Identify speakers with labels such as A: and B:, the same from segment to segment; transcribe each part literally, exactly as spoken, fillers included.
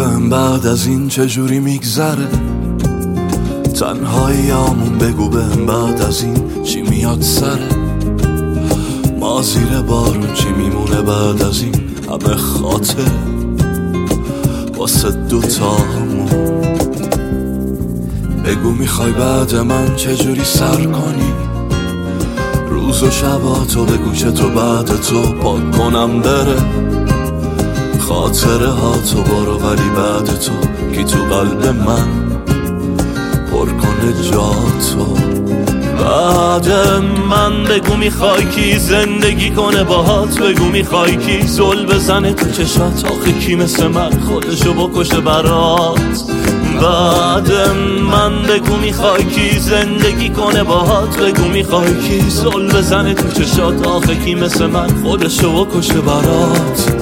A: بهم بعد از این چجوری میگذره تنهاییامون، بگو بهم بعد از این چی میاد سره ما زیر بارون چی میمونه بعد از این همه خاطر واسه دوتامون. بگو میخوای بعد من چجوری سر کنی روز و شباتو، بگو چطور بعد تو پاک کنم بره خاطره ها تو برو، ولی بعد تو کی تو قلب من پر کنه جاتو. بعد من بگو میخوای کی زندگی کنه باهات، بگو میخوای کی زل بزنه تو چشات، آخه کی مثل من خودشو بکشه برات. بعد من بگو میخوای کی زندگی کنه باهات، بگو میخوای کی زل بزنه تو چشات، آخه کی مثل من خودشو بکشه برات.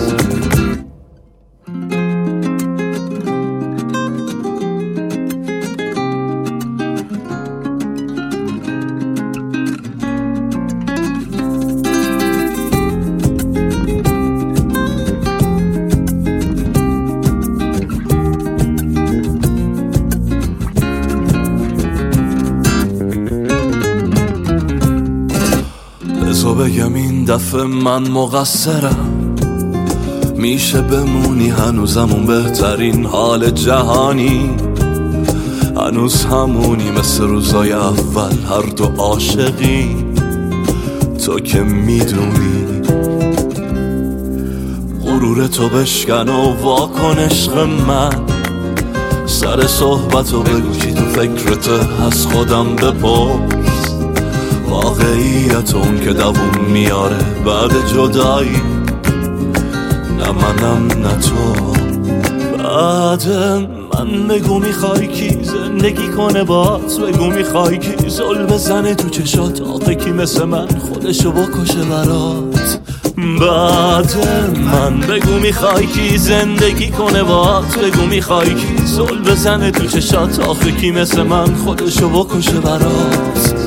A: بزا بگم این دفعه من مقصرم، میشه بمونی هنوزمون بهترین حال جهانی، هنوز همونی مثل روزای اول هر دو عاشقی. تو که میدونی غرور تو بشکن و واکن عشق من، سر صحبتو بگو چی تو فکرته از خودم بپرس، واقعیت اون که دووم میاره بعد جدایی، نه منم نه تو. بعد من بگو میخوای کی زندگی کنه باهات، بگو میخوای کی زل بزنه تو چشات، آخه کی مثل من خودشو بکشه برات. بعد من بگو میخوای کی زندگی کنه باهات، بگو میخوای کی زل بزنه تو چشات، آخه کی مثل من خودشو بکشه برات.